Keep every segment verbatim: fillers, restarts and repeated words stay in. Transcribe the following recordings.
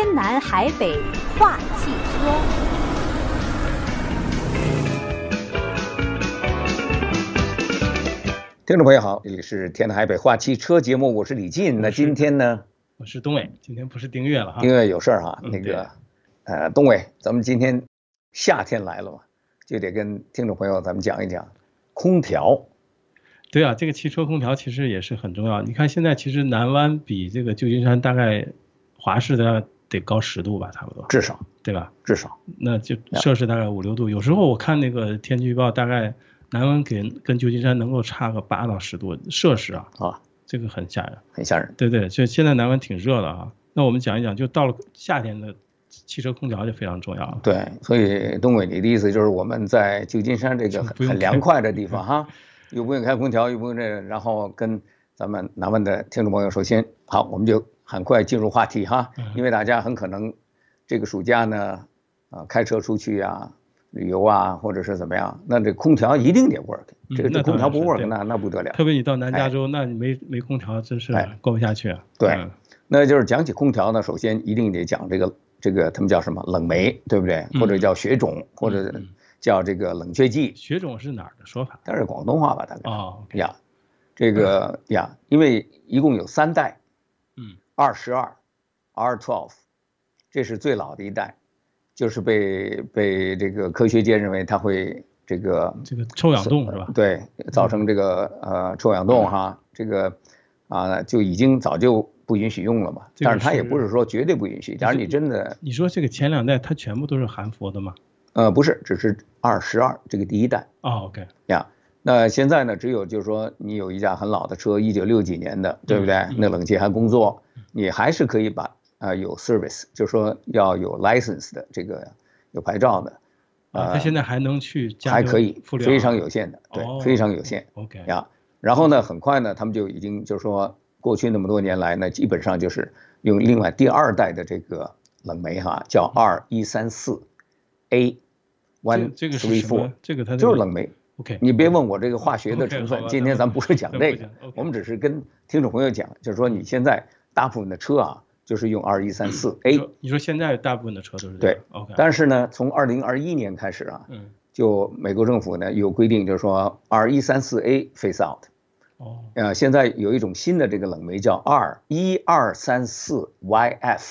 天南海北话汽车。 听众朋友好，这里是天南海北话汽车节目，我是李进。那今天呢， 我是东伟，今天不是丁月了哈。 丁月有事儿哈， 嗯、 那个呃，东伟，咱们今天夏天来了嘛，就得跟听众朋友咱们讲一讲空调。 对啊，这个汽车空调其实也是很重要。你看现在其实南湾比这个旧金山大概华氏的得高十度吧，差不多， 至少对吧？ 至少， 那就摄氏大概五六度。有时候我看那个天气预报，大概南湾跟跟旧金山能够差个八到十度摄氏啊， 啊， 这个很吓人， 很吓人。 对对，所以现在南湾挺热的啊。那我们讲一讲，就到了夏天的汽车空调就非常重要了。 对，所以东伟，你的意思就是我们在旧金山这个很很凉快的地方哈，又不用开空调，又不用这个，然后跟咱们南湾的听众朋友说先好，我们就很快进入话题哈，因为大家很可能这个暑假呢，啊，开车出去啊，旅游啊，或者是怎么样，那这空调一定得 work， 这个空调不 work 那那不得了。 特别你到南加州，那你没没空调真是过不下去啊。 对，那就是讲起空调呢，首先一定得讲这个这个他们叫什么冷媒，对不对？或者叫雪种，或者叫这个冷却剂。 雪种是哪儿的说法？ 它是广东话吧，大概。 哦呀，这个呀，因为一共有三代。 嗯。 二十二 R 十二， 这是最老的一代，就是被被这个科学界认为它会这个这个臭氧洞是吧？ 对，造成这个呃臭氧洞哈，这个啊就已经早就不允许用了嘛。但是它也不是说绝对不允许，假如你真的， 你说这个前两代它全部都是含氟的吗？ 呃，不是，只是二十二这个第一代。 哦 ，OK 呀。那现在呢，只有就是说你有一架很老的车，一九六几年的，对不对？那冷气还工作，你还是可以把啊、呃、有 service， 就是说要有 license 的这个有牌照的， 啊，它现在还能去加还可以，非常有限的，对， 哦、 非常有限。 OK 呀，然后呢，很快呢，他们就已经就是说过去那么多年来呢，基本上就是用另外第二代的这个冷媒哈，叫 R 一三四 A one three four， 这个它就是冷媒。 Okay, 你别问我这个化学的成分， okay, 今天咱不是讲这个， okay, 我们只是跟听众朋友讲，就是说你现在大部分的车啊，就是用 R 一三四 A。 你说现在大部分的车都是这对 ，OK。 但是呢，从二零二一年开始啊，就美国政府呢有规定，就是说 R 一三四 A phase out。 哦。 呃，现在有一种新的这个冷媒叫 R 一二三四 Y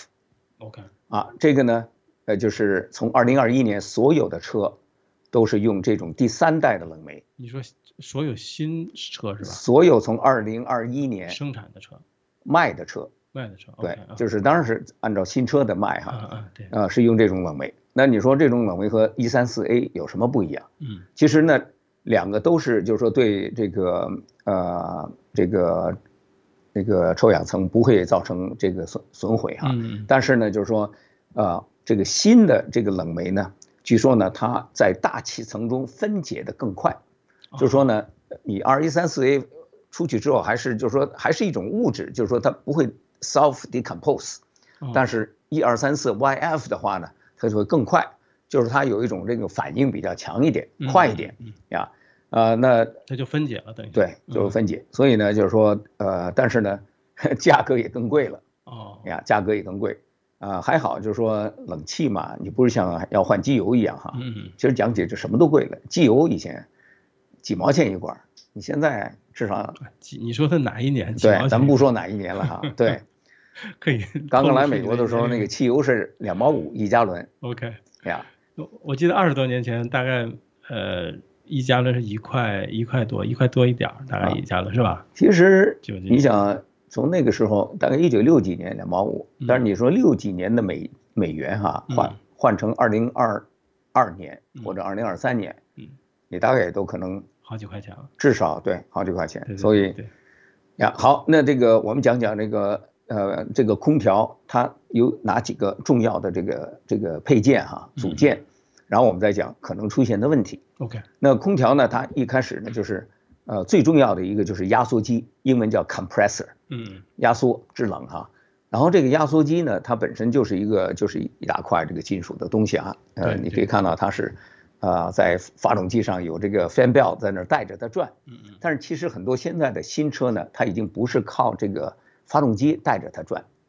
F。OK。啊，这个呢，呃，就是从二零二一年所有的车。都是用这种第三代的冷媒。 你说所有新车是吧？ 所有从二零二一年生产的车、 卖的车、 卖的车， 对，就是当然是按照新车的卖哈， 嗯嗯对， 呃是用这种冷媒。那你说这种冷媒和一三四 A 有什么不一样？ 嗯， 其实呢，两个都是就是说对这个呃这个这个臭氧层不会造成这个损损毁哈， 嗯， 但是呢就是说呃这个新的这个冷媒呢。据说呢，它在大气层中分解的更快，就是说呢，你 R 一三四 A 出去之后，还是就是说还是一种物质，就是说它不会 self decompose，但是一二三四 Y F 的话呢，它就会更快，就是它有一种这个反应比较强一点，快一点呀，呃，那它就分解了，等于对，就是分解，所以呢，就是说呃，但是呢，价格也更贵了， 哦， 呀，价格也更贵。啊、呃，还好，就是说冷气嘛，你不是像要换机油一样哈。 嗯嗯。 其实讲起这什么都贵了，机油以前几毛钱一罐，你现在至少。 你说它哪一年？ 对，咱们不说哪一年了哈。对。 可以。 刚刚来美国的时候，那个汽油是两毛五一加仑。 OK。 呀。 我记得二十多年前，大概呃一加仑是一块一块多，一块多一点大概一加仑、啊、是吧？ 其实你想。从那个时候，大概一九六几年两毛五，但是你说六几年的美美元哈换换成二零二二年或者二零二三年，你大概也都可能好几块钱了， 至少对好几块钱。 对对对对所以呀，好，那这个我们讲讲这个呃这个空调它有哪几个重要的这个这个配件哈组件，然后我们再讲可能出现的问题。 OK， 那空调呢，它一开始呢就是。呃，最重要的一个就是压缩机，英文叫 compressor， 嗯， 压缩制冷哈。然后这个压缩机呢，它本身就是一个就是一大块这个金属的东西啊。呃，你可以看到它是，呃，在发动机上有这个 fan belt 在那儿带着它转。 嗯嗯。 但是其实很多现在的新车呢，它已经不是靠这个发动机带着它转，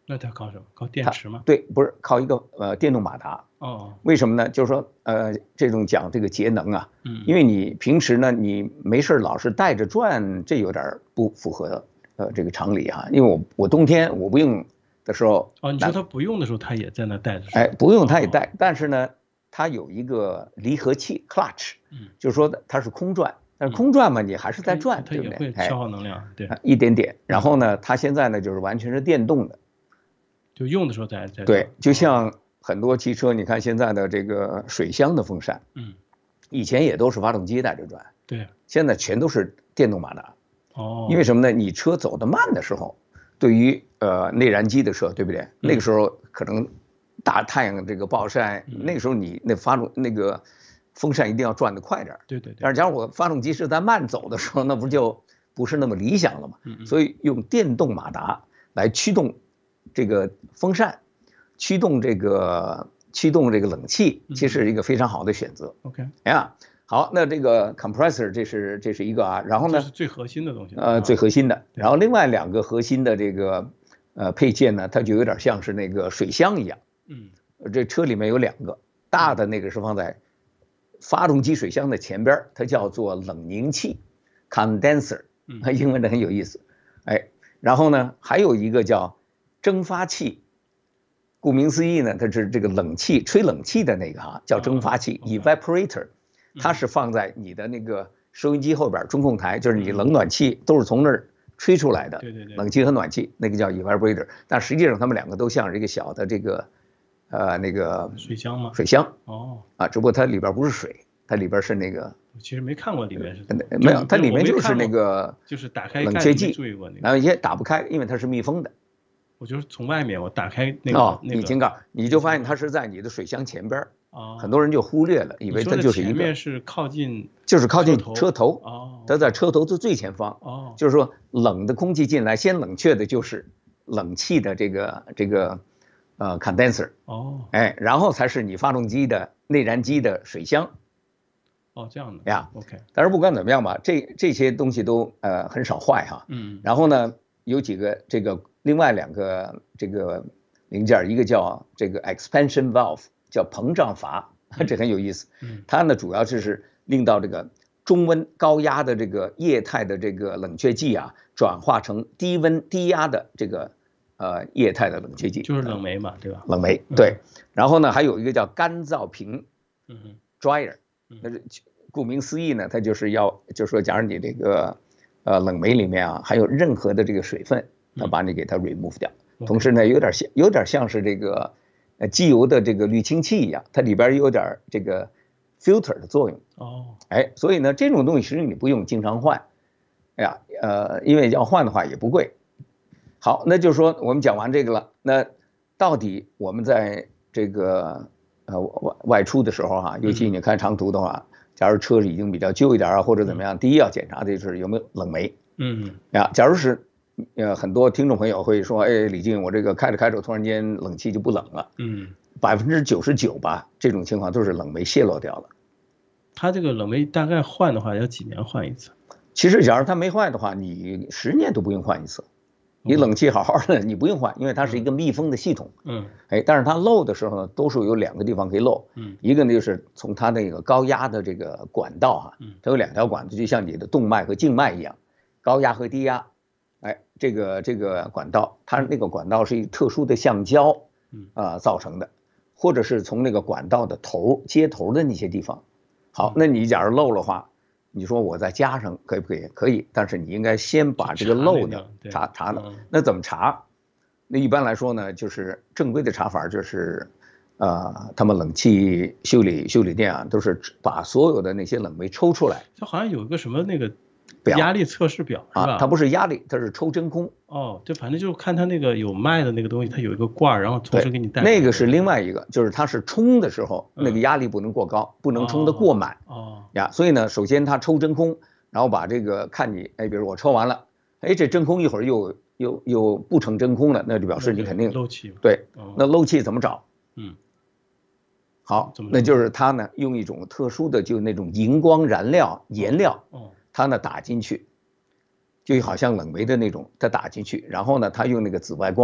那它靠什么？靠电池吗？ 对，不是靠一个呃电动马达。 哦， 为什么呢？就是说呃这种讲这个节能啊， 嗯， 因为你平时呢你没事老是带着转，这有点不符合呃这个常理啊。因为我我冬天我不用的时候， 哦，你说它不用的时候，它也在那带着。 哎，不用它也带，但是呢它有一个离合器 clutch， 嗯， 就是说它是空转。但是空转嘛，你还是在转， 对不对？它也会消耗能量，对， 一点点。然后呢，它现在呢就是完全是电动的， 就用的时候再再对，就像很多汽车，你看现在的这个水箱的风扇， 嗯， 以前也都是发动机带着转， 对， 现在全都是电动马达。 哦， 因为什么呢？你车走得慢的时候，对于呃内燃机的车，对不对？那个时候可能大太阳这个暴晒，那个时候你那发动那个。风扇一定要转得快点， 对对对。 但是假如我发动机是在慢走的时候，那不就不是那么理想了嘛？ 嗯嗯。 所以用电动马达来驱动这个风扇，驱动这个驱动这个冷气，其实是一个非常好的选择。 OK， 哎呀，好，那这个 compressor 这是这是一个啊，然后呢， 这是最核心的东西。 呃，最核心的。然后另外两个核心的这个呃配件呢，它就有点像是那个水箱一样。 嗯。 这车里面有两个，大的那个是放在发动机水箱的前边，它叫做冷凝器 condenser， 英文的很有意思。哎，然后呢，还有一个叫蒸发器，顾名思义呢，它是这个冷气吹冷气的那个哈，叫蒸发器 evaporator， 它是放在你的那个收音机后边中控台，就是你冷暖气都是从那儿吹出来的， 对对对， 冷气和暖气那个叫 evaporator， 但实际上它们两个都像是一个小的这个。呃，那个水箱吗？ 水箱哦， 啊，只不过它里边不是水，它里边是那个。 其实没看过里面是。 没有，它里面就是那个， 就是打开冷却剂， 注意过那个。 然后也打不开，因为它是密封的。 我就是从外面我打开那个哦， 那个引擎盖，你就发现它是在你的水箱前边。 哦。 很多人就忽略了，以为它就是一个。 前面是靠近。 就是靠近车头。 哦。 它在车头的最前方。 哦。 就是说，冷的空气进来，先冷却的就是冷气的这个这个。呃 ，condenser， 哦， 哎，然后才是你发动机的内燃机的水箱， 哦，这样的呀 ，OK。 但是不管怎么样吧，这这些东西都呃很少坏哈， 嗯。 然后呢，有几个这个另外两个这个零件，一个叫这个 expansion valve， 叫膨胀阀，这很有意思。 嗯。 它呢主要就是令到这个中温高压的这个液态的这个冷却剂啊，转化成低温低压的这个。呃，液态的冷却剂就是冷媒嘛，对吧？ 冷媒，对。然后呢，还有一个叫干燥瓶， 嗯 ，dryer， 那是顾名思义呢，它就是要，就是说，假如你这个呃冷媒里面啊，还有任何的这个水分，它把你给它 remove 掉。同时呢，有点像，有点像是这个呃机油的这个滤清器一样，它里边有点这个 filter 的作用。 哦。 哎，所以呢，这种东西实际你不用经常换，哎呀，呃，因为要换的话也不贵。好，那就是说我们讲完这个了。那到底我们在这个呃外外出的时候哈、啊，尤其你看长途的话，假如车已经比较旧一点啊，或者怎么样，第一要检查的就是有没有冷媒。 嗯呀，假如是呃很多听众朋友会说，哎，李静，我这个开着开着突然间冷气就不冷了。 嗯。 百分之九十九吧，这种情况都是冷媒泄漏掉了。 它这个冷媒大概换的话要几年换一次？ 其实假如它没坏的话，你十年都不用换一次。你冷气好好的，你不用换，因为它是一个密封的系统。 嗯， 哎，但是它漏的时候呢，多数有两个地方可以漏。 嗯， 一个呢就是从它那个高压的这个管道哈、啊，它有两条管子，就像你的动脉和静脉一样，高压和低压。哎，这个这个管道，它那个管道是一个特殊的橡胶啊、呃、造成的，或者是从那个管道的头接头的那些地方。好，那你假如漏了话。你说我再加上可以不可以？可以，但是你应该先把这个漏呢查查了。那怎么查？那一般来说呢，就是正规的查法就是，呃，他们冷气修理修理店啊，都是把所有的那些冷媒抽出来。 它好像有一个什么那个压力测试表是吧？ 啊，它不是压力，它是抽真空。 哦，就反正就是看它那个有卖的那个东西，它有一个罐儿，然后同时给你带。 那个是另外一个，就是它是冲的时候，那个压力不能过高，不能冲得过满。 哦。 呀，所以呢，首先它抽真空，然后把这个看你，哎，比如我抽完了，哎，这真空一会儿又又又不成真空了，那就表示你肯定漏气。 对，那漏气怎么找？ 嗯。 好，那就是它呢用一种特殊的，就那种荧光燃料颜料，它呢打进去。就好像冷媒的那种，它打进去，然后呢，它用那个紫外光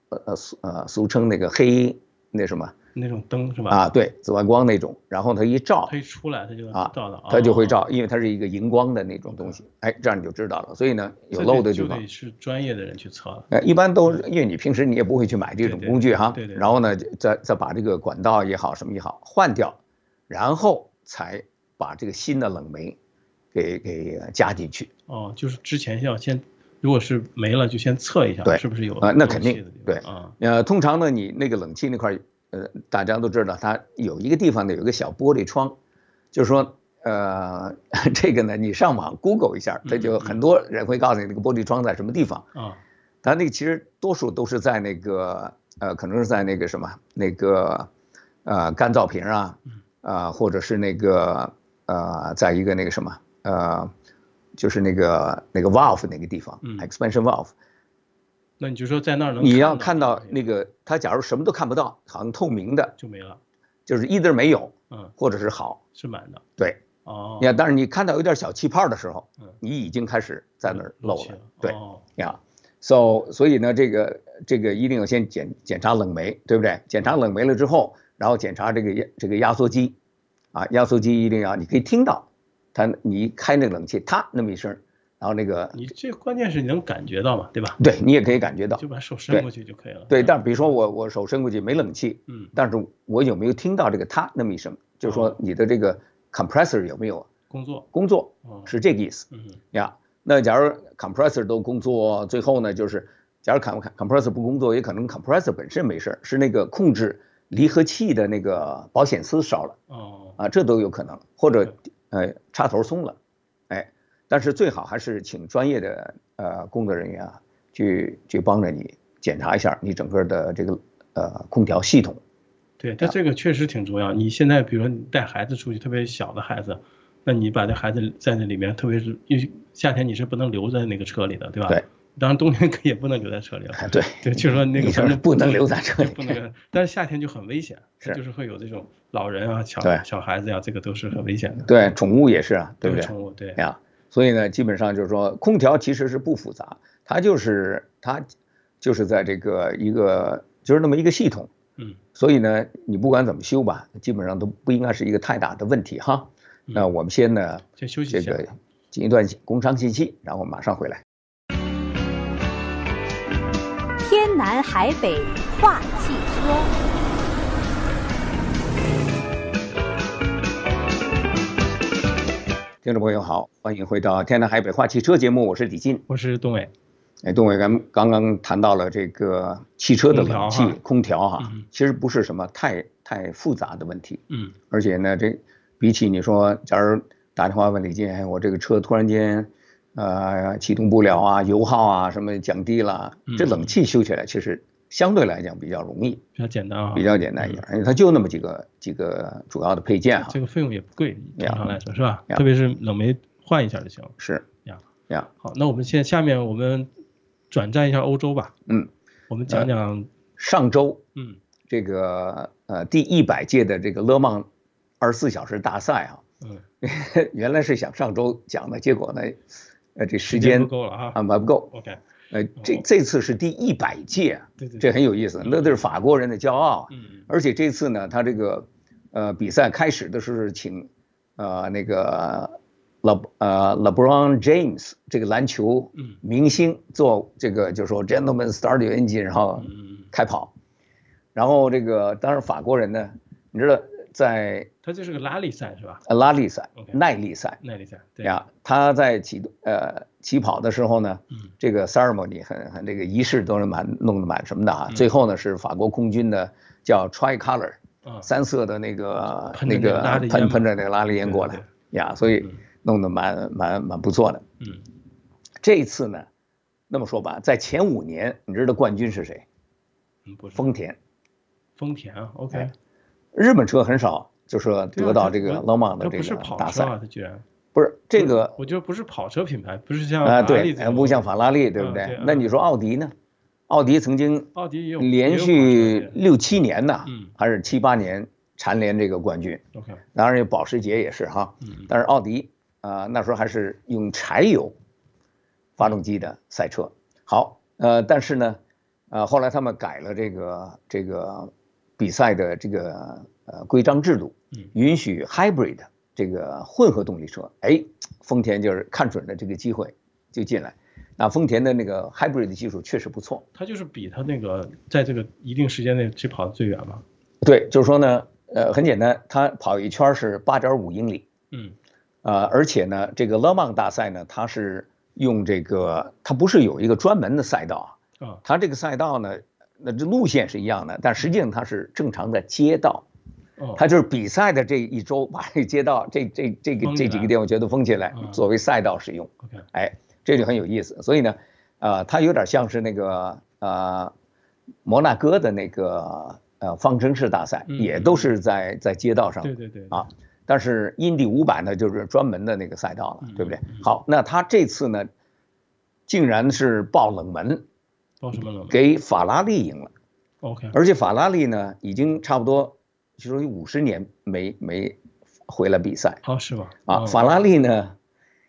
呃俗呃俗称那个黑那什么那种灯是吧？ 啊，对，紫外光那种，然后它一照， 它一出来它就啊照到， 它就会照， 哦因为它是一个荧光的那种东西，哎，这样你就知道了。所以呢，有漏的地方就得是专业的人去测了。 呃，一般都因为你平时你也不会去买这种工具哈， 对对对对对然后呢，再再把这个管道也好什么也好换掉，然后才把这个新的冷媒给给加进去。 哦，就是之前要先，如果是没了就先测一下， 对， 是不是有啊、那肯定对啊。 呃，通常呢，你那个冷气那块，呃，大家都知道，它有一个地方呢有一个小玻璃窗，就是说，呃，这个呢，你上网 Google 一下，它就很多人会告诉你那个玻璃窗在什么地方啊。 它那个其实多数都是在那个呃，可能是在那个什么那个呃干燥瓶啊，啊、呃、或者是那个呃，在一个那个什么呃，就是那个那个 valve 那个地方、 嗯、 ，expansion valve。 那你就说在那儿能你要看到那个，它假如什么都看不到，好像透明的就没了， 就是 either 没有， 嗯， 或者是好， 是满的， 对， 哦， 你看，但是你看到有点小气泡的时候， 嗯， 你已经开始在那儿漏了， 了对， 哦、 呀、yeah. ，so 所以呢，这个这个一定要先检检查冷媒，对不对？检查冷媒了之后，然后检查这个这个压缩机，啊，压缩机一定要，你可以听到它，你一开那个冷气，它那么一声。然后那个， 你这关键是你能感觉到嘛，对吧？ 对，你也可以感觉到， 就把手伸过去就可以了。 对，但比如说我我手伸过去没冷气， 嗯， 但是我有没有听到这个它那么一声？就是说你的这个 compressor 有没有工作？ 工作哦、 是这个意思。 嗯呀，那假如 compressor 都工作，最后呢就是，假如 compressor 不工作，也可能 compressor 本身没事，是那个控制离合器的那个保险丝烧了。 哦， 啊，这都有可能，或者呃插头松了，哎。但是最好还是请专业的呃工作人员啊，去去帮着你检查一下你整个的这个呃空调系统。 对，但这个确实挺重要。你现在比如说你带孩子出去，特别小的孩子，那你把这孩子在那里面，特别是因为夏天你是不能留在那个车里的，对吧？ 对。 当然冬天可以也不能留在车里了。 对。 对，就是说那个反正不能留在车里。 不能，但是夏天就很危险， 是就是会有这种老人啊、小小孩子呀、啊，这个都是很危险的。 对，宠物也是啊，对不对？ 宠物对呀。所以呢，基本上就是说，空调其实是不复杂，它就是它就是在这个一个就是那么一个系统， 嗯， 所以呢，你不管怎么修吧，基本上都不应该是一个太大的问题哈。 嗯、 那我们先呢， 先休息一下， 这个进一段工商信息，然后马上回来。 天南海北话汽车。 听众朋友好，欢迎回到天南海北话汽车节目，我是李进， 我是东伟。 哎，东伟，咱们刚刚谈到了这个汽车的冷气、空调哈， 嗯、 其实不是什么太太复杂的问题， 嗯， 而且呢，这比起你说，假如打电话问李进，哎，我这个车突然间呃启动不了啊，油耗啊什么降低了， 嗯、 这冷气修起来其实相对来讲比较容易， 比较简单啊， 比较简单一点，因为它就那么几个几个主要的配件哈， 这个费用也不贵，正常来说是吧？ yeah, 特别是冷媒换一下就行了。 是呀呀， 好，那我们现在下面我们转战一下欧洲吧。 嗯， 我们讲讲、 呃、上周， 嗯， 这个呃第一百届的这个勒曼二十四小时大赛啊， 嗯， 原来是想上周讲的，结果呢，呃这时间不够了啊， 啊还不够。 OK。 呃，这这次是第一百届， 对对， 这很有意思，那都是法国人的骄傲。 嗯， 而且这次呢，他这个呃比赛开始的是请呃那个 Le 呃 LeBron James 这个篮球明星做这个，就是说 Gentlemen Start Your Engine， 然后开跑。然后这个当然法国人呢，你知道在他这是个拉力赛是吧？ 拉力赛， okay, 耐力赛， 耐力赛，对呀，他在起呃起跑的时候呢， 嗯， 这个 ceremony 很很这个仪式都是蛮弄得蛮什么的啊。 嗯、 最后呢是法国空军的叫 tricolor，、 嗯、 三色的那个那个喷喷着那个拉力烟过来， 对对对呀，所以弄得蛮蛮蛮不错的。 嗯， 这一次呢，那么说吧，在前五年，你知道冠军是谁？ 嗯，不是丰田。 丰田啊 ，OK、 哎。日本车很少，就是得到这个勒曼的这个大赛， 啊、他居然不是这个， 我觉得不是跑车品牌，不是像啊对，不像法拉利，对不对？ 嗯、对那你说奥迪呢？奥迪曾经奥迪有连续六七年呢， 嗯， 还是七八年蝉联这个冠军。 OK， 当然有保时捷也是哈， 嗯， 但是奥迪啊、呃、那时候还是用柴油发动机的赛车。好，呃，但是呢， 呃，后来他们改了这个这个比赛的这个呃规章制度，允许 hybrid 这个混合动力车。哎，丰田就是看准了这个机会就进来。那丰田的那个 hybrid 的技术确实不错。 它就是比它那个在这个一定时间内去跑得最远嘛。 对，就是说呢，呃，很简单，它跑一圈是八点五英里。 嗯。 呃，而且呢，这个勒芒大赛呢，它是用这个，它不是有一个专门的赛道啊，它这个赛道呢，那这路线是一样的，但实际上它是正常的街道，它就是比赛的这一周把这街道这这这个这几个地方全都封起来，作为赛道使用。哎，这就很有意思。所以呢，呃，它有点像是那个呃摩纳哥的那个呃方程式大赛，也都是在在街道上。 对对对。 啊。但是印第五百呢，就是专门的那个赛道了，对不对？好，那他这次呢，竟然是爆冷门， 爆什么冷门？ 给法拉利赢了。 OK。 而且法拉利呢，已经差不多就说有五十年没没回来比赛。 哦，是吧？ 啊，法拉利呢，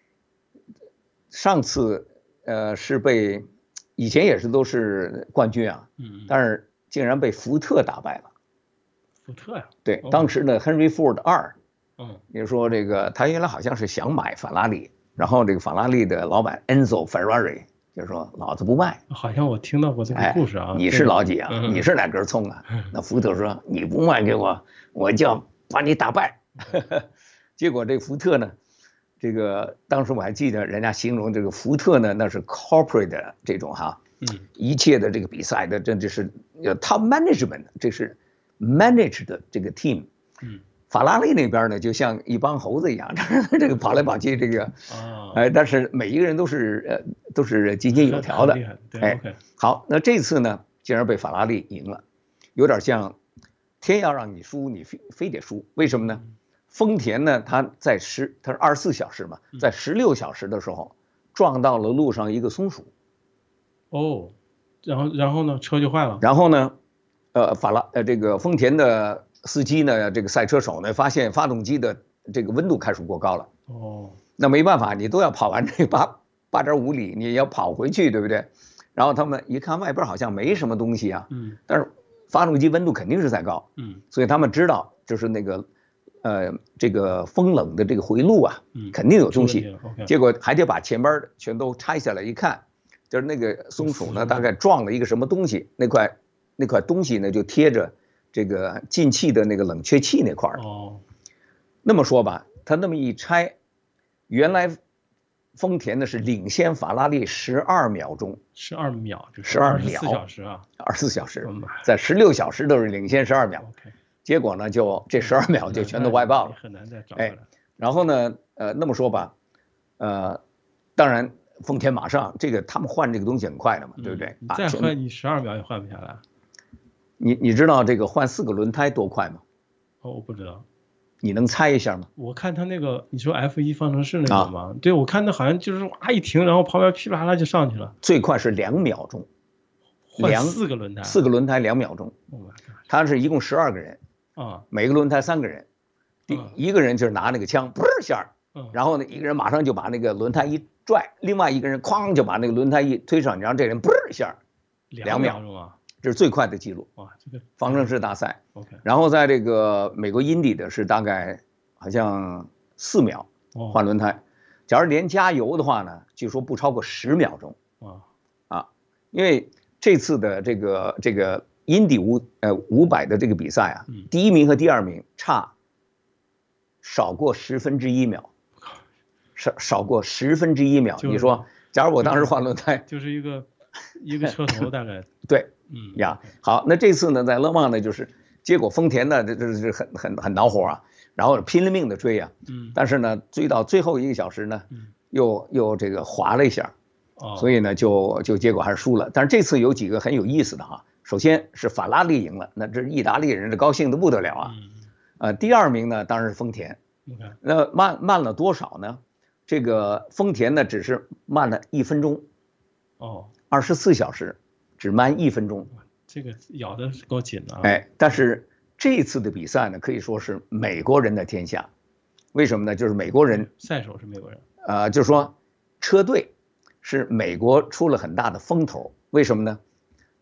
上次呃是被以前也是都是冠军啊，嗯，但是竟然被福特打败了。 福特呀？ 对，当时呢 Henry Ford 二。 嗯， 也就是说这个他原来好像是想买法拉利，然后这个法拉利的老板 Enzo Ferrari 就是说老子不卖。 好像我听到过这个故事啊。 哎、你是老几啊？嗯、你是哪根葱啊？那福特说你不卖给我，我就要把你打败。结果这福特呢，这个当时我还记得人家形容这个福特呢，那是 corporate 的这种哈，嗯，一切的这个比赛的这这是 top management， 这是 manage 的这个 team， 嗯。法拉利那边呢，就像一帮猴子一样，这个跑来跑去，这个，哎，但是每一个人都是呃都是井井有条的，哎，好，那这次呢，竟然被法拉利赢了，有点像天要让你输，你非非得输，为什么呢？丰田呢，它在十，它是二十四小时嘛，在十六小时的时候撞到了路上一个松鼠， 哦，然后然后呢，车就坏了， 然后呢，呃，法拉呃这个丰田的司机呢，这个赛车手呢，发现发动机的这个温度开始过高了。哦，那没办法，你都要跑完这八八点五里，你要跑回去，对不对？然后他们一看外边好像没什么东西啊，嗯，但是发动机温度肯定是在高，嗯，所以他们知道就是那个呃这个风冷的这个回路啊，嗯，肯定有东西。结果还得把前边全都拆下来一看，就是那个松鼠呢，大概撞了一个什么东西，那块那块东西呢就贴着这个进气的那个冷却器那块儿。哦，那么说吧，它那么一拆，原来丰田呢是领先法拉利十二秒钟， 十二秒， 十二秒， 二十四小时啊， 二十四小时，在十六小时都是领先十二秒。 OK， 结果呢，就这十二秒就全都外爆了， 很难再找回来。 哎，然后呢，呃，那么说吧，呃，当然丰田马上这个他们换这个东西很快的嘛，对不对？ 你再换你十二秒也换不下来。 你你知道这个换四个轮胎多快吗？ 哦，我不知道。 你能猜一下吗？ 我看他那个，你说 F 一 方程式那个吗？啊、对，我看他好像就是哇一停，然后旁边噼里啪啦就上去了。 最快是两秒钟， 换四个轮胎， 四个轮胎两秒钟。 Oh、 他是一共十二个人啊，每个轮胎三个人，第、啊、一个人就是拿那个枪，嘣一下，嗯、然后呢，一个人马上就把那个轮胎一拽，另外一个人哐就把那个轮胎一推上，然后这人嘣一下， 两秒钟啊。 这是最快的记录哇！这个方程式大赛 ，OK。 然后在这个美国印第的是大概好像四秒换轮胎，假如连加油的话呢，据说不超过十秒钟啊啊！因为这次的这个这个印第五呃五百的这个比赛啊，第一名和第二名差少过十分之一秒，少少过十分之一秒。你说，假如我当时换轮胎， 就是一个一个车头大概对。嗯呀，好，那这次呢，在勒芒呢，就是结果丰田呢，这这是很很很恼火啊，然后拼了命的追啊，嗯，但是呢，追到最后一个小时呢，嗯，又又这个滑了一下，哦，所以呢，就就结果还是输了。但是这次有几个很有意思的哈，首先是法拉利赢了，那这意大利人这高兴的不得了啊，嗯，呃，第二名呢，当然是丰田，那慢慢了多少呢？这个丰田呢，只是慢了一分钟，哦，二十四小时。只慢一分钟， 这个咬的够紧的啊！ 哎，但是这次的比赛呢，可以说是美国人的天下。为什么呢？就是美国人， 赛手是美国人， 呃，就是说车队是美国出了很大的风头。为什么呢？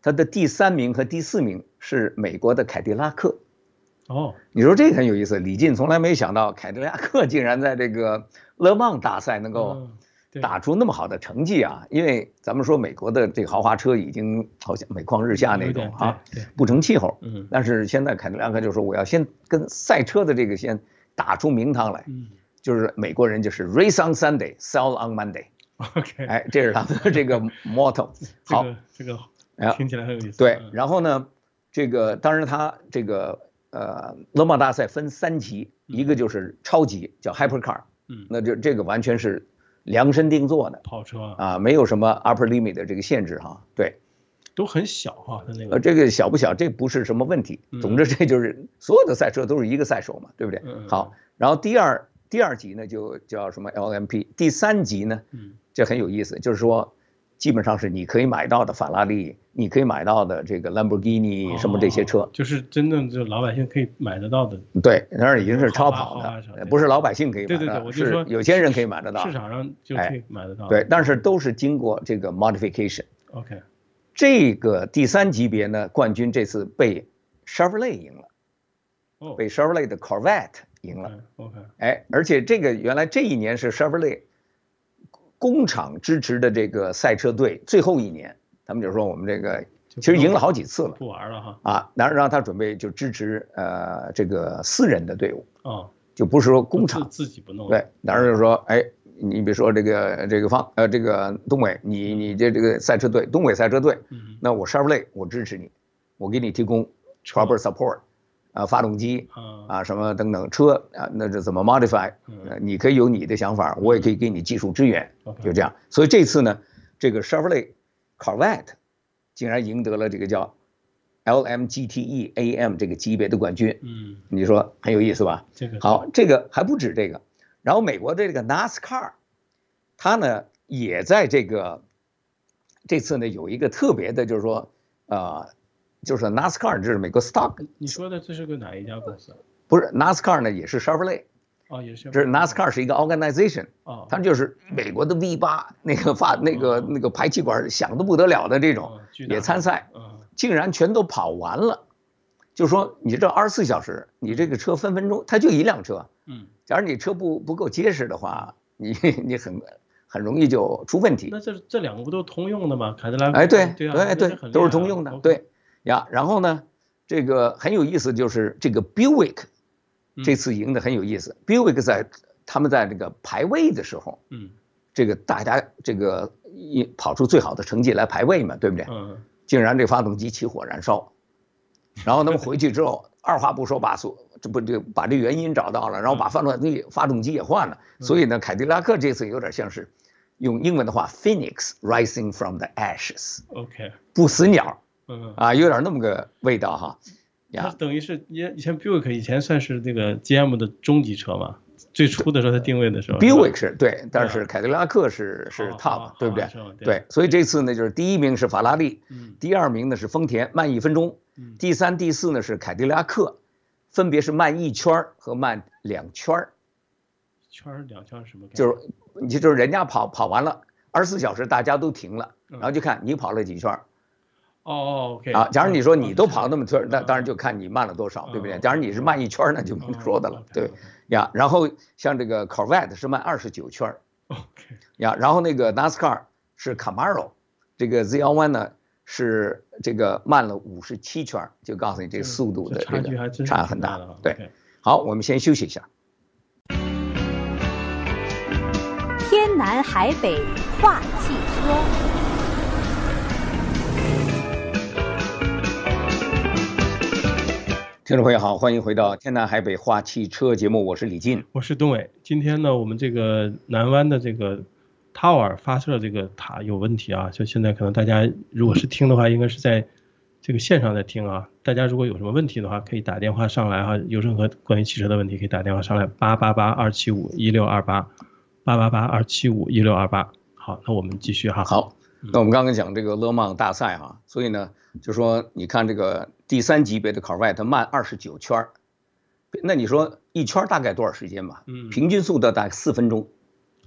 它的第三名和第四名是美国的凯迪拉克。 哦， 你说这个很有意思，李进从来没想到凯迪拉克竟然在这个勒芒大赛能够打出那么好的成绩啊！因为咱们说美国的这个豪华车已经好像每况日下那种啊，不成气候。 嗯， 但是现在凯迪拉克就说我要先跟赛车的这个先打出名堂来。 嗯， 就是美国人就是 race on Sunday, sell on Monday。OK， 哎，这是他们的这个 motto。好， 这个听起来很有意思。 对，然后呢，这个当然他这个。呃，勒芒大赛分三级，一个就是超级叫 hypercar， 嗯，那就这个完全是量身定做的跑车啊，没有什么 upper limit 的这个限制哈，对， 都很小哈，它那个呃，这个小不小这不是什么问题，总之这就是所有的赛车都是一个赛手嘛，对不对？好，然后第二第二级呢就叫什么 L M P， 第三级呢，嗯，这很有意思，就是说。基本上是你可以买到的法拉利，你可以买到的这个兰博基尼什么这些车， 哦、就是真正就老百姓可以买得到的。 对，那儿已经是超跑的，不是老百姓可以买的， 对对对，我就说是有钱人可以买得到， 市场上就可以买得到。 对，但是都是经过这个 modification。OK， 这个第三级别呢，冠军这次被 Chevrolet 赢了，哦，被 Chevrolet 的 Corvette 赢了。 OK， 哎，而且这个原来这一年是 Chevrolet。工厂支持的这个赛车队最后一年，他们就说我们这个其实赢了好几次了， 不玩了哈啊，然后让他准备就支持呃这个私人的队伍哦， 就不是说工厂自己不弄， 对，当然就说哎，你比如说这个这个方呃这个东伟，你你这这个赛车队东伟赛车队，嗯，那我 Chevrolet 我支持你，我给你提供 proper support。啊，发动机啊，什么等等车啊，那这怎么 modify？呃，你可以有你的想法，我也可以给你技术支援，就这样。所以这次呢，这个 Chevrolet Corvette 竟然赢得了这个叫 L M G T E A M 这个级别的冠军。嗯，你说很有意思吧？ 这个好，这个还不止这个，然后美国的这个 NASCAR， 它呢也在这个这次呢有一个特别的，就是说呃。就是 NASCAR， 这是美国 stock。 你说的这是个哪一家公司？ 不是 NASCAR 呢，也是 Chevrolet。 哦，也是。 这是 NASCAR 是一个 organization。哦。它就是美国的 V 八那个发那个那个排气管响得不得了的这种也参赛，竟然全都跑完了。就是说你这二十四小时，你这个车分分钟它就一辆车。嗯。假如你车不不够结实的话，你你很很容易就出问题。 那这这两个不都通用的吗？凯迪拉克。 哎，对对对对，都是通用的，对。呀，然后呢，这个很有意思，就是这个 Buick 这次赢得很有意思。嗯、Buick 在他们在这个排位的时候，嗯，这个大家这个一跑出最好的成绩来排位嘛，对不对？嗯，竟然这发动机起火燃烧，然后他们回去之后，二话不说把所这不就把这原因找到了，然后把发动机发动机也换了。所以呢，凯迪拉克这次有点像是用英文的话 ，Phoenix rising from the ashes。OK， 不死鸟。嗯啊，有点那么个味道哈， 它等于是以以前 Buick 以前算是这个 G M 的中级车嘛，最初的时候它定位的时候 ，Buick 是对，但是凯迪拉克是是 top， 对不对？对，所以这次呢就是第一名是法拉利，第二名呢是丰田慢一分钟，第三、第四呢是凯迪拉克，分别是慢一圈和慢两圈。 圈两圈什么概念？ 就是你就是人家跑跑完了二十四小时，大家都停了，然后就看你跑了几圈。 哦 ，OK 啊，假如你说你都跑那么圈，那当然就看你慢了多少，对不对？假如你是慢一圈，那就没说的了，对呀。然后像这个 Corvette 是慢二十九圈，OK 呀。然后那个 NASCAR 是 Camaro， 这个 Z 一 呢是这个慢了五十七圈，就告诉你这个速度的这个差很大。对，好，我们先休息一下。 天南海北话汽车。 听众朋友好，欢迎回到天南海北话汽车节目，我是李进， 我是东伟。今天呢，我们这个南湾的这个 Tower 发射这个塔有问题啊，就现在可能大家如果是听的话，应该是在这个线上在听啊。大家如果有什么问题的话，可以打电话上来哈，有任何关于汽车的问题可以打电话上来八八八二七五一六二八八八八二七五一六二八。好，那我们继续哈。 好，那我们刚刚讲这个勒芒大赛哈，所以呢，就说你看这个第三级别的 Corvette 慢二十九圈，那你说一圈大概多少时间吧？嗯，平均速度大概四分钟。哦，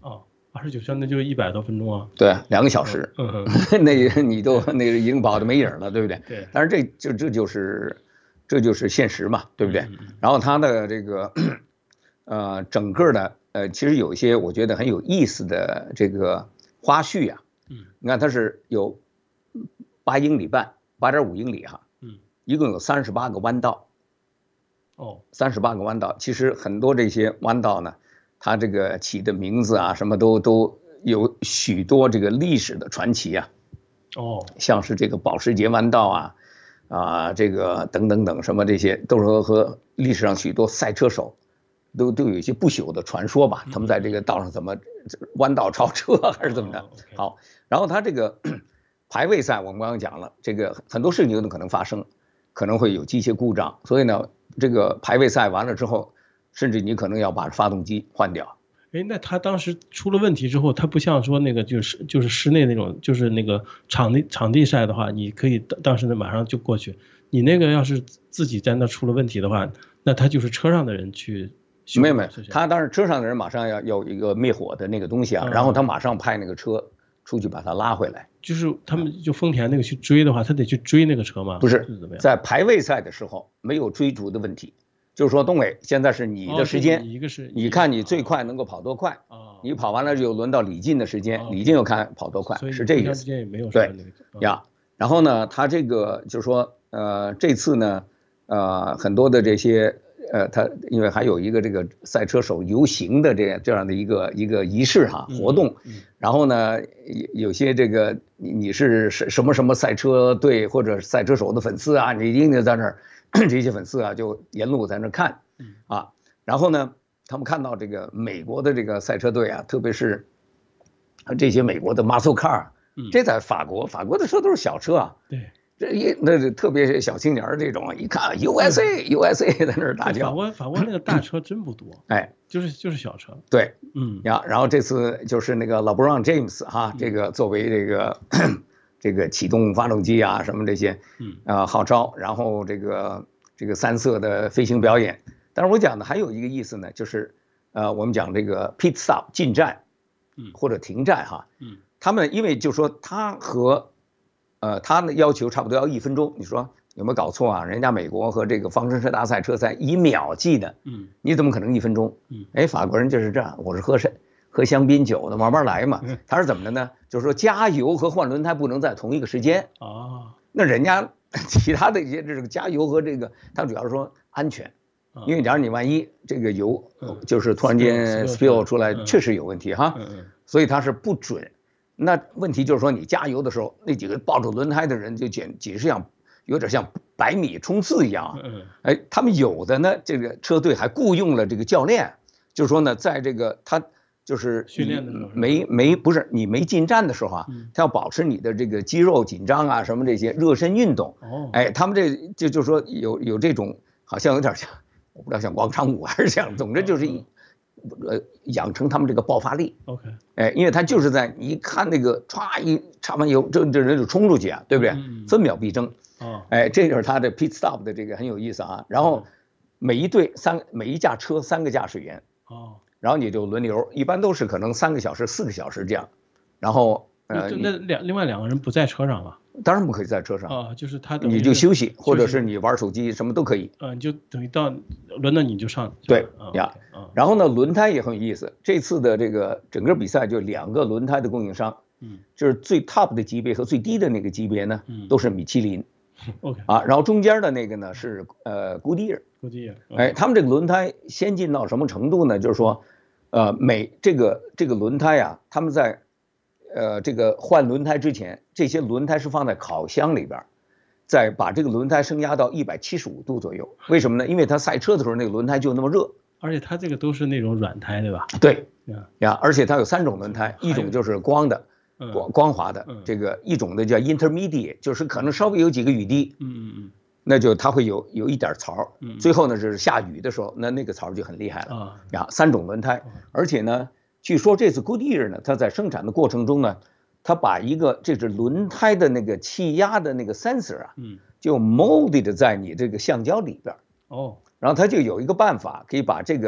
二十九圈那就一百多分钟啊。 对，两个小时， 嗯那你都那个已经跑的没影了，对不对？ 对。 但是这就这就是这就是现实嘛，对不对？ 嗯嗯、 然后它的这个呃整个的呃其实有一些我觉得很有意思的这个花絮啊， 嗯， 你看它是有八英里半，八点五英里哈， 嗯， 一共有三十八个弯道。 哦， 三十八个弯道，其实很多这些弯道呢，它这个起的名字啊，什么都都有许多这个历史的传奇啊。 哦， 像是这个保时捷弯道啊，啊，这个等等等什么这些，都是和和历史上许多赛车手都都有一些不朽的传说吧。他们在这个道上怎么弯道超车还是怎么的？好，然后它这个排位赛我们刚刚讲了，这个很多事情都可能发生，可能会有机械故障，所以呢。这个排位赛完了之后，甚至你可能要把发动机换掉。 哎，那他当时出了问题之后，他不像说那个就是就是室内那种，就是那个场地场地赛的话，你可以当时呢马上就过去。你那个要是自己在那出了问题的话，那他就是车上的人去。 没有没有，他当然车上的人马上要要一个灭火的那个东西啊，嗯、然后他马上派那个车出去把他拉回来。 就是他们就丰田那个去追的话，他得去追那个车吗？ 不是，在排位赛的时候没有追逐的问题，就是说东伟现在是你的时间， 哦、一个是你看你最快能够跑多快， 哦、 你跑完了就轮到李进的时间，哦、李进又看跑多快，是这个意思。对呀，然后呢，他这个就是说，呃，这次呢，呃，很多的这些。呃，他因为还有一个这个赛车手游行的这样这样的一个一个仪式哈活动， 嗯嗯、 然后呢，有些这个你你是什么什么赛车队或者赛车手的粉丝啊，你一定在那儿，这些粉丝啊就沿路在那儿看，啊，然后呢，他们看到这个美国的这个赛车队啊，特别是这些美国的 muscle car，这在法国，法国的车都是小车啊， 对。 这一那是特别是小青年这种，一看 U S A U S A 在那儿大叫。 法国法国那个大车真不多， 哎， 就是就是小车。 对， 嗯呀，然后这次就是那个 LeBron James 哈，这个作为这个这个启动发动机啊什么这些， 嗯啊号召，然后这个这个三色的飞行表演。但是我讲的还有一个意思呢，就是呃我们讲这个 pit stop 进站， 嗯或者停站哈， 嗯， 他们因为就说他和呃，他的要求差不多要一分钟，你说有没有搞错啊？人家美国和这个方程式大赛车赛以秒计的， 嗯， 你怎么可能一分钟？ 嗯， 哎，法国人就是这样，我是喝山喝香槟酒的，慢慢来嘛。他是怎么的呢？就是说加油和换轮胎不能在同一个时间啊。 那人家其他的一些这个加油和这个，他主要是说安全，因为假如你万一这个油就是突然间 spill 出来，确实有问题哈。所以他是不准。那问题就是说，你加油的时候，那几个抱着轮胎的人就简简直像有点像百米冲刺一样。 嗯， 哎，他们有的呢，这个车队还雇佣了这个教练，就是说呢，在这个他就是训练的时候没没不是你没进站的时候啊，他要保持你的这个肌肉紧张啊，什么这些热身运动。 哦， 哎，他们这就就是说有有这种好像有点像，我不知道像广场舞还是像，总之就是一。呃，养成他们这个爆发力。 OK， 哎，因为他就是在你一看那个歘一插完油，这这人就冲出去啊，对不对？ 嗯、 分秒必争。 哦， 哎，这就是他的 pit stop 的这个很有意思啊。然后每一队三每一架车三个驾驶员。 哦， 然后你就轮流，一般都是可能三个小时、四个小时这样。然后呃，那两另外两个人不在车上了。 当然不可以在车上啊，就是他你就休息，或者是你玩手机，什么都可以。 啊，你就等于到轮到你就上。 对呀，然后呢，轮胎也很有意思。这次的这个整个比赛就两个轮胎的供应商， 嗯， 就是最 top 的级别和最低的那个级别呢，都是米其林。 OK 啊，然后中间的那个呢是呃古迪尔。 古迪尔， 哎，他们这个轮胎先进到什么程度呢？就是说，呃，每这个这个轮胎啊，他们在。呃，这个换轮胎之前，这些轮胎是放在烤箱里边，再把这个轮胎升压到一百七十五度左右。为什么呢？因为它赛车的时候那个轮胎就那么热， 而且它这个都是那种软胎，对吧？ 对，呀，而且它有三种轮胎，一种就是光的，光光滑的，这个一种的叫 intermediate， 就是可能稍微有几个雨滴， 嗯嗯嗯， 那就它会有有一点槽，最后呢就是下雨的时候，那那个槽就很厉害了啊。呀，三种轮胎，而且呢。据说这次 Goodyear 呢，它在生产的过程中呢，它把一个这是轮胎的那个气压的那个 sensor 啊， 嗯， 就 molded 在你这个橡胶里边。 哦， 然后它就有一个办法，可以把这个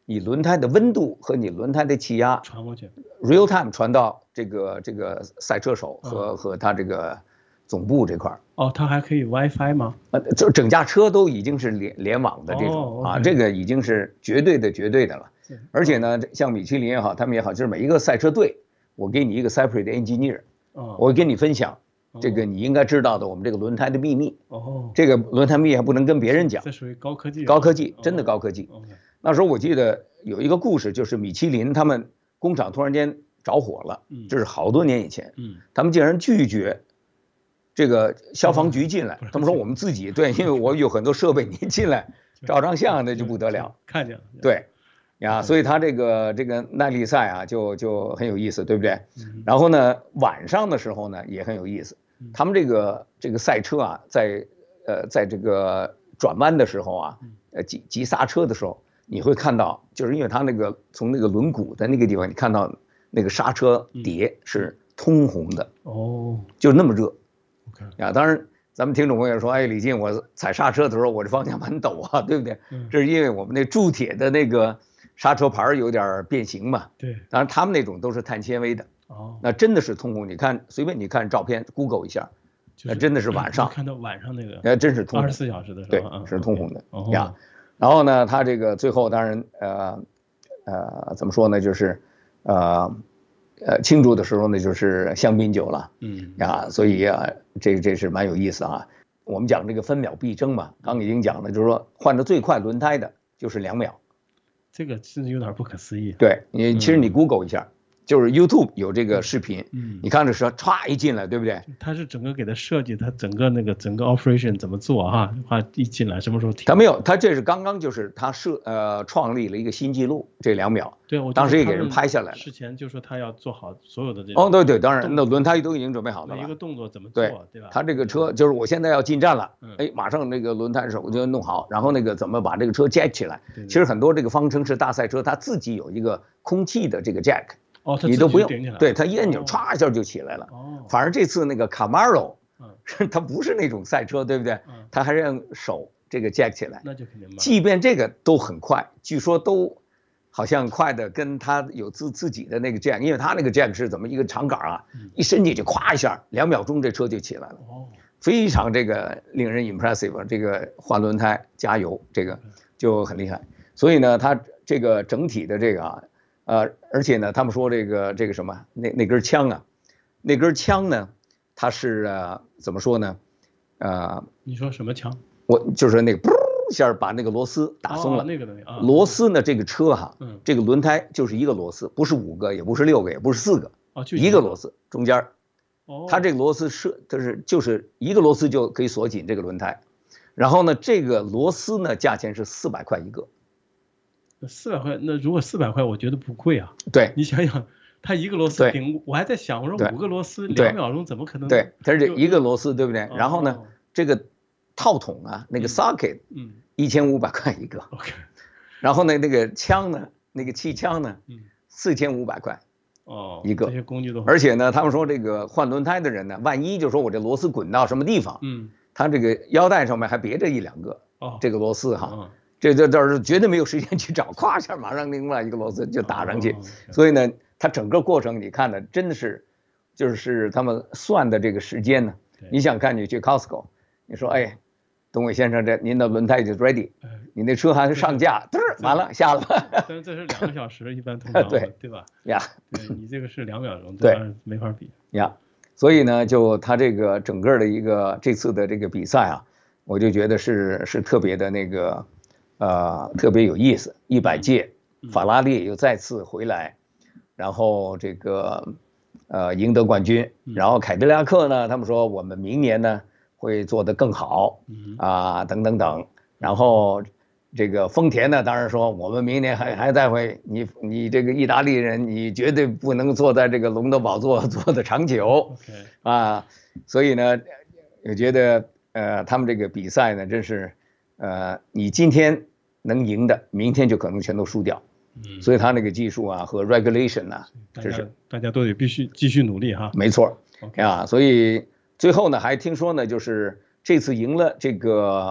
你轮胎的温度和你轮胎的气压传过去 ，real time 传到这个这个赛车手和、 嗯、 和他这个总部这块儿。 哦，它还可以 WiFi 吗？ 呃，就整架车都已经是联联网的这种、 哦 okay、 啊，这个已经是绝对的绝对的了。而且呢，像米其林也好，他们也好，就是每一个赛车队，我给你一个 separate engineer，、哦、我会跟你分享这个你应该知道的我们这个轮胎的秘密。哦，这个轮胎秘密还不能跟别人讲。 这属于高科技。 高科技，真的高科技。 哦、 那时候我记得有一个故事，就是米其林他们工厂突然间着火了，嗯、这是好多年以前，嗯，他们竟然拒绝这个消防局进来，他们说我们自己对，因为我有很多设备，你进来照张相那就不得了， 看见了， 对，呀，所以他这个这个耐力赛啊，就就很有意思，对不对？然后呢，晚上的时候呢也很有意思，他们这个这个赛车啊，在呃在这个转弯的时候啊，呃急急刹车的时候，你会看到，就是因为它那个从那个轮毂的那个地方，你看到那个刹车碟是通红的，哦，就那么热。呀，当然，咱们听众朋友说，哎，李静，我踩刹车的时候，我这方向盘抖啊，对不对？嗯，这是因为我们那铸铁的那个刹车盘有点变形嘛。 对， 当然他们那种都是碳纤维的。哦，那真的是通红。你看，随便你看照片 ，Google 一下，那真的是晚上看到晚上那个， 哎，真是通红， 二十四小时的时候， 对，是通红的呀。然后呢，它这个最后当然，呃呃，怎么说呢，就是呃。呃，庆祝的时候呢，就是香槟酒了，嗯呀，所以啊，这这是蛮有意思啊。我们讲这个分秒必争嘛，刚已经讲了，就是说换的最快轮胎的就是两秒， 这个真是有点不可思议。 对你，其实你 Google 一下，嗯、就是 YouTube 有这个视频，嗯，你看这车歘一进来，对不对？ 它是整个给它设计，它整个那个整个 operation 怎么做哈？话一进来什么时候停？ 它没有，它这是刚刚就是它设呃创立了一个新纪录，这两秒。 对，我当时也给人拍下来了。 之前就说他要做好所有的这种。 哦，对对，当然，那轮胎都已经准备好了。 一个动作怎么做， 对对吧？ 他这个车就是我现在要进站了，哎，马上那个轮胎手就弄好，然后那个怎么把这个车 jack 起来？其实很多这个方程式大赛车，它自己有一个空气的这个 jack， 哦， 你都不用，对，它一按钮歘一下就起来了。哦，反而这次那个 Camaro， 它不是那种赛车，对不对？它还是用手这个 jack 起来， 那就肯定慢。 即便这个都很快，据说都。好像快的跟他有自自己的那个 jack， 因为他那个 jack 是怎么一个长杆啊，一伸进去咵一下，两秒钟这车就起来了，非常这个令人 impressive。这个换轮胎加油，这个就很厉害。所以呢，他这个整体的这个啊，呃，而且呢，他们说这个这个什么那那根枪啊，那根枪呢，它是呃怎么说呢？呃， 你说什么枪？ 我就是那个。一下把那个螺丝打松了， 哦、那个东西啊。 螺丝呢，这个车哈，嗯，这个轮胎就是一个螺丝，不是五个，也不是六个，也不是四个， 哦，就一个螺丝中间。哦，它这个螺丝是，就是就是一个螺丝就可以锁紧这个轮胎。然后呢，这个螺丝呢，价钱是四百块一个。 四百块，那如果四百块，我觉得不贵啊。 对， 你想想，它一个螺丝顶，我还在想，我说五个螺丝两秒钟怎么可能？ 对，它是一个螺丝，对不对？然后呢，这个。套筒啊，那个 socket， 嗯，一千五百块一个。 OK， 然后呢，那个枪呢，那个气枪呢，嗯，四千五百块， 哦， 一个。 这些工具都。 而且呢，他们说这个换轮胎的人呢，万一就说我这螺丝滚到什么地方，嗯，他这个腰带上面还别着一两个，哦，这个螺丝哈，嗯、这这倒是绝对没有时间去找，咵一下马上另外一个螺丝就打上去。哦、所以呢，它整个过程你看的真的是，就是他们算的这个时间呢。你想看你去 Costco， 你说哎。董伟先生，这您的轮胎就 ready， 你那车还上架，嘚儿完了下了。 但是这是两个小时，一般通常对对吧？ 呀， 对你这个是两秒钟， 对， 没法比呀。所以呢，就他这个整个的一个这次的这个比赛啊，我就觉得是是特别的那个呃特别有意思。一百届法拉利又再次回来，然后这个呃赢得冠军，然后凯迪拉克呢，他们说我们明年呢。会做得更好啊，等等等，然后这个丰田呢，当然说我们明年还还在会，你你这个意大利人，你绝对不能坐在这个龙的宝座坐的长久啊，所以呢，我觉得呃他们这个比赛呢，真是呃你今天能赢的，明天就可能全都输掉，所以他那个技术啊和 regulation 啊，这是大家都得必须继续努力哈， 没错啊，所以。最后呢，还听说呢，就是这次赢了这个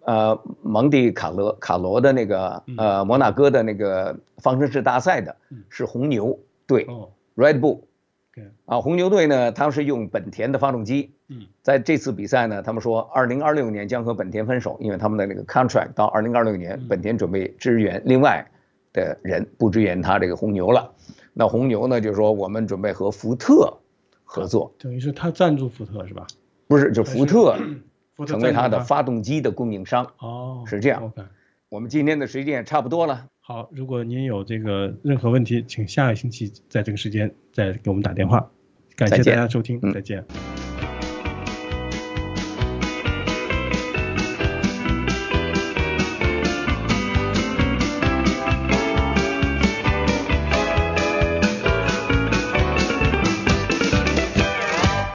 呃蒙地卡罗卡罗的那个呃摩纳哥的那个方程式大赛的是红牛队 Red Bull。啊，红牛队呢，他们是用本田的发动机。嗯，在这次比赛呢，他们说二零二六年将和本田分手，因为他们的那个 contract 到二零二六年，本田准备支援另外的人，不支援他这个红牛了。那红牛呢，就说我们准备和福特合作， 等于是他赞助福特是吧？ 不是，就福特成为他的发动机的供应商。 哦， 是这样。Okay. 我们今天的时间也差不多了。 好，如果您有这个任何问题，请下个星期在这个时间再给我们打电话。感谢大家收听，再见。嗯。